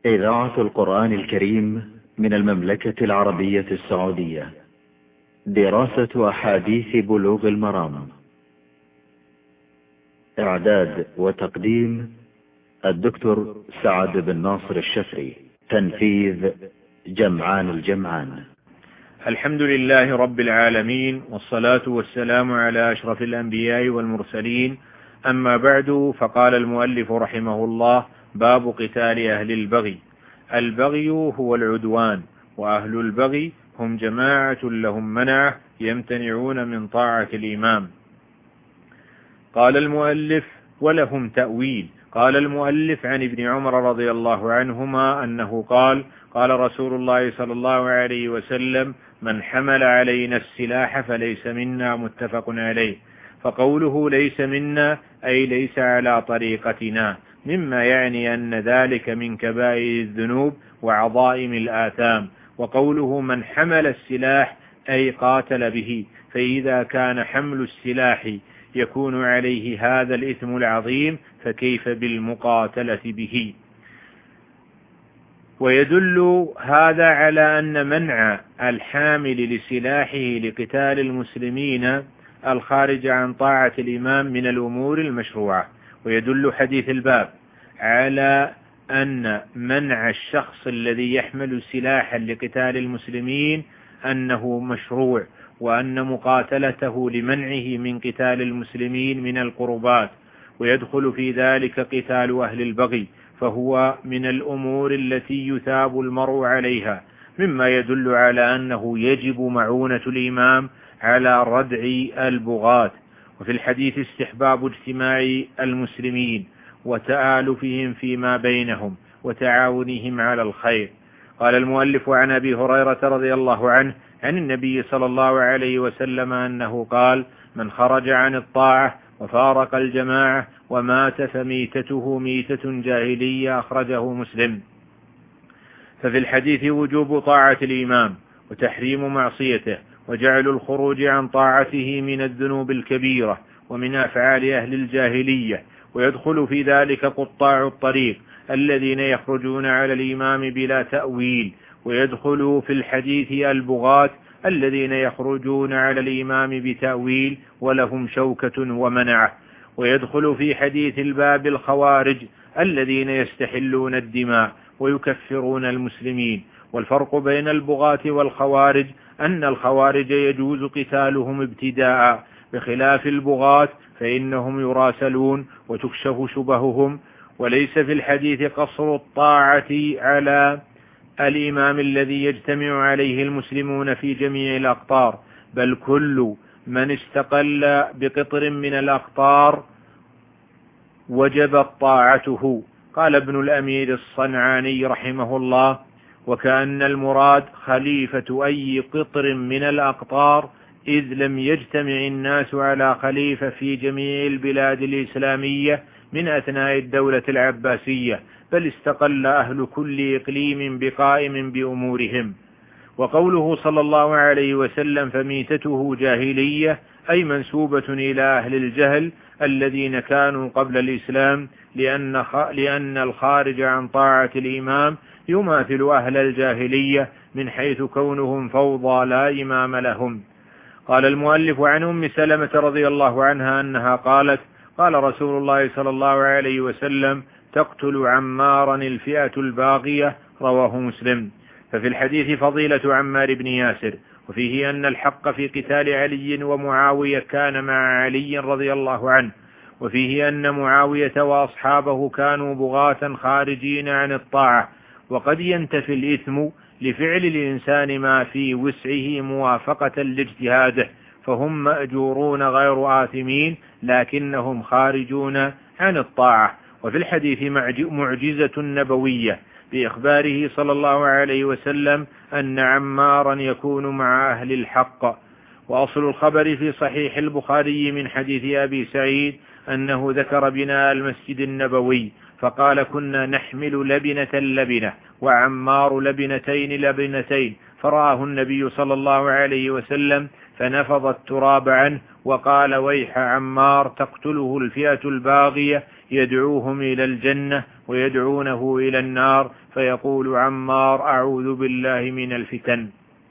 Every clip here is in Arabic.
إذاعة القرآن الكريم من المملكة العربية السعودية. دراسة أحاديث بلوغ المرام. إعداد وتقديم الدكتور سعد بن ناصر الشفري. تنفيذ جمعان الجمعان. الحمد لله رب العالمين، والصلاة والسلام على أشرف الأنبياء والمرسلين، أما بعد، فقال المؤلف رحمه الله: باب قتال أهل البغي. البغي هو العدوان، وأهل البغي هم جماعة لهم منعة يمتنعون من طاعة الإمام. قال المؤلف: ولهم تأويل. قال المؤلف عن ابن عمر رضي الله عنهما أنه قال: قال رسول الله صلى الله عليه وسلم: من حمل علينا السلاح فليس منا، متفق عليه. فقوله ليس منا أي ليس على طريقتنا، مما يعني أن ذلك من كبائر الذنوب وعظائم الآثام. وقوله من حمل السلاح أي قاتل به، فإذا كان حمل السلاح يكون عليه هذا الإثم العظيم، فكيف بالمقاتلة به؟ ويدل هذا على أن منع الحامل لسلاحه لقتال المسلمين الخارج عن طاعة الإمام من الأمور المشروعة. ويدل حديث الباب على أن منع الشخص الذي يحمل سلاحا لقتال المسلمين أنه مشروع، وأن مقاتلته لمنعه من قتال المسلمين من القربات. ويدخل في ذلك قتال أهل البغي، فهو من الأمور التي يثاب المرء عليها، مما يدل على أنه يجب معونة الإمام على ردع البغاة. وفي الحديث استحباب اجتماع المسلمين وتآلفهم فيما بينهم وتعاونهم على الخير. قال المؤلف: عن أبي هريرة رضي الله عنه عن النبي صلى الله عليه وسلم أنه قال: من خرج عن الطاعة وفارق الجماعة ومات فميتته ميتة جاهلية، أخرجه مسلم. ففي الحديث وجوب طاعة الإمام وتحريم معصيته، وجعل الخروج عن طاعته من الذنوب الكبيرة ومن أفعال أهل الجاهلية. ويدخل في ذلك قطاع الطريق الذين يخرجون على الإمام بلا تأويل. ويدخل في الحديث البغاة الذين يخرجون على الإمام بتأويل ولهم شوكة ومنعة. ويدخل في حديث الباب الخوارج الذين يستحلون الدماء ويكفرون المسلمين. والفرق بين البغاة والخوارج أن الخوارج يجوز قتالهم ابتداء، بخلاف البغاة فإنهم يراسلون وتكشف شبههم. وليس في الحديث قصر الطاعة على الإمام الذي يجتمع عليه المسلمون في جميع الأقطار، بل كل من استقل بقطر من الأقطار وجبت طاعته. قال ابن الأمير الصنعاني رحمه الله: وكأن المراد خليفة أي قطر من الأقطار، إذ لم يجتمع الناس على خليفة في جميع البلاد الإسلامية من أثناء الدولة العباسية، بل استقل أهل كل إقليم بقائم بأمورهم. وقوله صلى الله عليه وسلم فميتته جاهلية أي منسوبة إلى أهل الجهل الذين كانوا قبل الإسلام، لأن الخارج عن طاعة الإمام يماثل أهل الجاهلية من حيث كونهم فوضى لا إمام لهم. قال المؤلف: عن أم سلمة رضي الله عنها أنها قالت: قال رسول الله صلى الله عليه وسلم: تقتل عمارا الفئة الباغية، رواه مسلم. ففي الحديث فضيلة عمار بن ياسر، وفيه أن الحق في قتال علي ومعاوية كان مع علي رضي الله عنه، وفيه أن معاوية وأصحابه كانوا بغاة خارجين عن الطاعة. وقد ينتفي الإثم لفعل الإنسان ما في وسعه موافقة لاجتهاده، فهم مأجورون غير آثمين، لكنهم خارجون عن الطاعة. وفي الحديث معجزة نبوية بإخباره صلى الله عليه وسلم أن عمارا يكون مع أهل الحق. وأصل الخبر في صحيح البخاري من حديث أبي سعيد أنه ذكر بناء المسجد النبوي، فقال: كنا نحمل لبنة وعمار لبنتين، فرآه النبي صلى الله عليه وسلم فنفض التراب عنه وقال: ويح عمار، تقتله الفئة الباغية يدعوهم إلى الجنة، ويدعونه إلى النار، فيقول عمار أعوذ بالله من الفتن.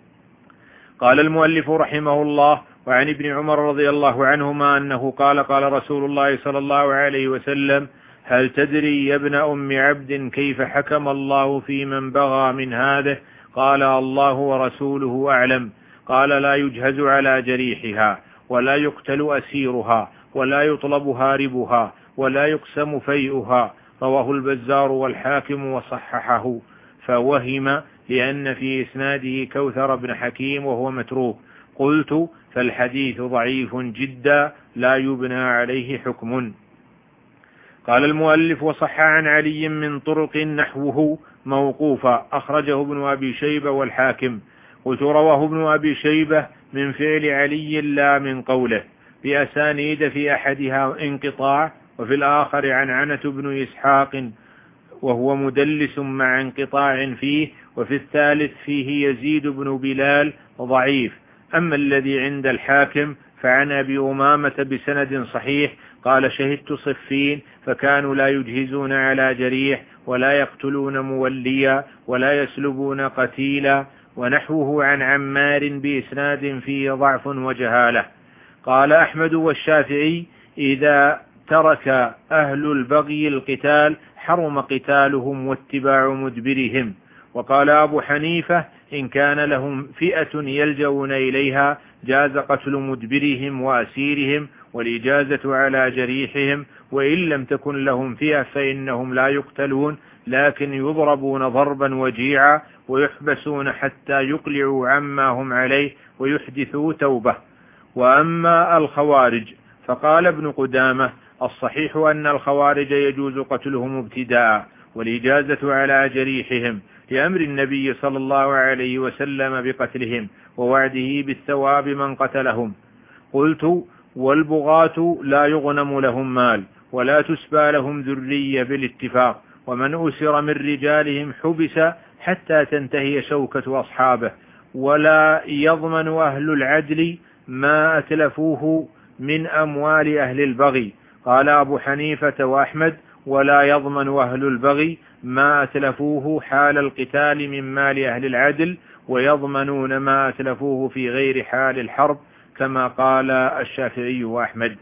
قال المؤلف رحمه الله: وعن ابن عمر رضي الله عنهما أنه قال: قال رسول الله صلى الله عليه وسلم: هل تدري يا ابن أم عبد كيف حكم الله في من بغى من هذه؟ قال: الله ورسوله أعلم. قال: لا يجهز على جريحها، ولا يقتل أسيرها، ولا يطلب هاربها، ولا يقسم فيئها. رواه البزار والحاكم وصححه، فوهم لأن في إسناده كوثر بن حكيم وهو متروك. قلت: فالحديث ضعيف جدا لا يبنى عليه حكم. قال المؤلف: وصح عن علي من طرق نحوه موقوفا، أخرجه ابن أبي شيبة والحاكم. قلت: رواه ابن أبي شيبة من فعل علي لا من قوله، بأسانيد في أحدها انقطاع، وفي الآخر عنعنة بن إسحاق وهو مدلس مع انقطاع فيه، وفي الثالث فيه يزيد بن بلال ضعيف. أما الذي عند الحاكم فعن أبي أمامة بسند صحيح قال: شهدت صفين فكانوا لا يجهزون على جريح، ولا يقتلون موليا، ولا يسلبون قتيلا. ونحوه عن عمار بإسناد فيه ضعف وجهالة. قال أحمد والشافعي: إذا ترك أهل البغي القتال حرم قتالهم واتباع مدبرهم. وقال أبو حنيفة: إن كان لهم فئة يلجؤون إليها جاز قتل مدبرهم وأسيرهم والإجازة على جريحهم، وإن لم تكن لهم فئة فإنهم لا يقتلون، لكن يضربون ضربا وجيعا ويحبسون حتى يقلعوا عما هم عليه ويحدثوا توبة. وأما الخوارج فقال ابن قدامة: الصحيح أن الخوارج يجوز قتلهم ابتداء، والإجازة على جريحهم لأمر النبي صلى الله عليه وسلم بقتلهم ووعده بالثواب من قتلهم. قلت: والبغاة لا يغنم لهم مال، ولا تسبى لهم ذرية بالاتفاق، ومن أسر من رجالهم حبس حتى تنتهي شوكة أصحابه، ولا يضمن أهل العدل ما أتلفوه من أموال أهل البغي. قال أبو حنيفة وأحمد: ولا يضمن أهل البغي ما أتلفوه حال القتال من مال أهل العدل، ويضمنون ما أتلفوه في غير حال الحرب، كما قال الشافعي وأحمد.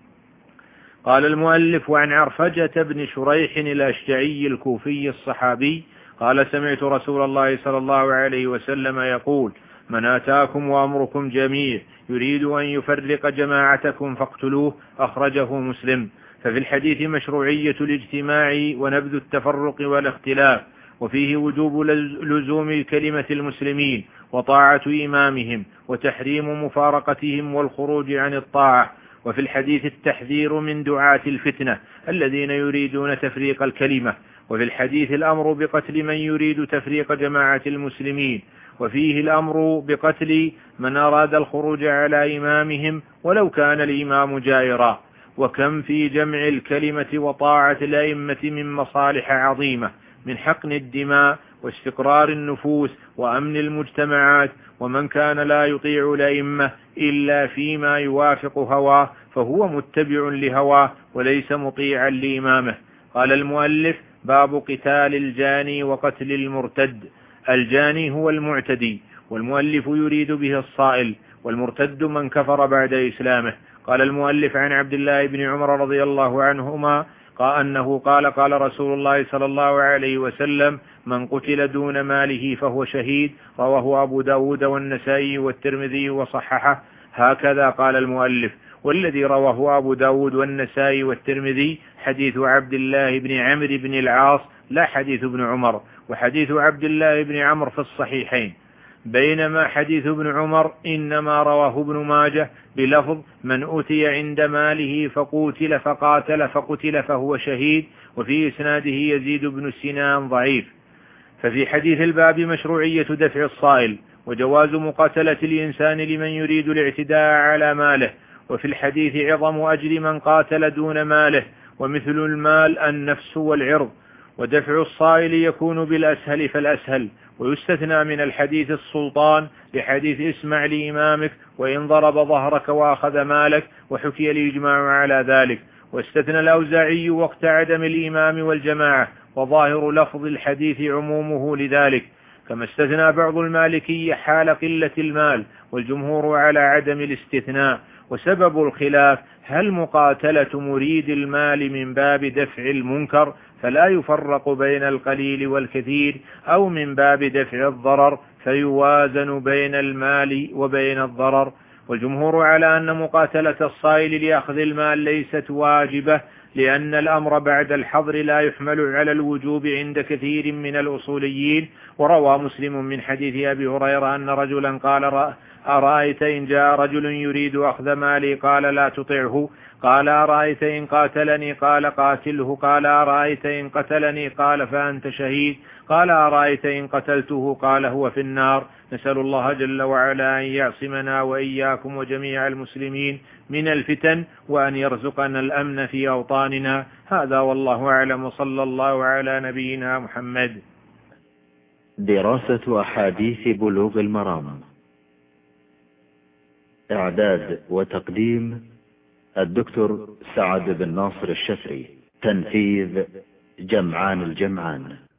قال المؤلف: وعن عرفجة بن شريح الأشجعي الكوفي الصحابي قال: سمعت رسول الله صلى الله عليه وسلم يقول: من آتاكم وأمركم جميع يريد أن يفرق جماعتكم فاقتلوه. أخرجه مسلم. ففي الحديث مشروعية الاجتماع ونبذ التفرق والاختلاف، وفيه وجوب لزوم كلمة المسلمين وطاعة إمامهم، وتحريم مفارقتهم والخروج عن الطاعة. وفي الحديث التحذير من دعاة الفتنة الذين يريدون تفريق الكلمة. وفي الحديث الأمر بقتل من يريد تفريق جماعة المسلمين، وفيه الأمر بقتل من أراد الخروج على إمامهم ولو كان الإمام جائرا. وكم في جمع الكلمة وطاعة الأئمة من مصالح عظيمة، من حقن الدماء واستقرار النفوس وأمن المجتمعات. ومن كان لا يطيع الأئمة إلا فيما يوافق هواه فهو متبع لهواه وليس مطيعا لإمامه. قال المؤلف: باب قتال الجاني وقتل المرتد. الجاني هو المعتدي، والمؤلف يريد به الصائل، والمرتد من كفر بعد إسلامه. قال المؤلف: عن عبد الله بن عمر رضي الله عنهما أنه قال: قال رسول الله صلى الله عليه وسلم: من قتل دون ماله فهو شهيد. رواه أبو داود والنسائي والترمذي وصححه. هكذا قال المؤلف. والذي رواه أبو داود والنسائي والترمذي حديث عبد الله بن عمرو بن العاص لا حديث ابن عمر، وحديث عبد الله بن عمرو في الصحيحين، بينما حديث ابن عمر إنما رواه ابن ماجه بلفظ: من أتي عند ماله فقاتل فقتل فهو شهيد. وفي إسناده يزيد بن سنان ضعيف. ففي حديث الباب مشروعية دفع الصائل، وجواز مقاتلة الإنسان لمن يريد الاعتداء على ماله. وفي الحديث عظم أجر من قاتل دون ماله، ومثل المال النفس والعرض. ودفع الصائل يكون بالأسهل فالأسهل. ويستثنى من الحديث السلطان لحديث اسمع لإمامك وإن ضرب ظهرك وأخذ مالك، وحكي الإجماع على ذلك. واستثنى الأوزاعي وقت عدم الإمام والجماعة وظاهر لفظ الحديث عمومه لذلك، كما استثنى بعض المالكية حال قلة المال، والجمهور على عدم الاستثناء. وسبب الخلاف هل مقاتلة مريد المال من باب دفع المنكر فلا يفرق بين القليل والكثير، أو من باب دفع الضرر فيوازن بين المال وبين الضرر. والجمهور على أن مقاتلة الصائل لأخذ المال ليست واجبة، لأن الأمر بعد الحظر لا يحمل على الوجوب عند كثير من الأصوليين. وروى مسلم من حديث أبي هريرة أن رجلا قال: أرأيت إن جاء رجل يريد أخذ مالي؟ قال: لا تطعه. قال: أرأيت إن قاتلني؟ قال: قاتله. قال: أرأيت إن قتلني؟ قال: فأنت شهيد. قال: أرأيت إن قتلته؟ قال: هو في النار. نسأل الله جل وعلا أن يعصمنا وإياكم وجميع المسلمين من الفتن، وأن يرزقنا الأمن في أوطاننا. هذا والله أعلم، وصلى الله على نبينا محمد. دراسة أحاديث بلوغ المرام. إعداد وتقديم الدكتور سعد بن ناصر الشفري. تنفيذ جمعان الجمعان.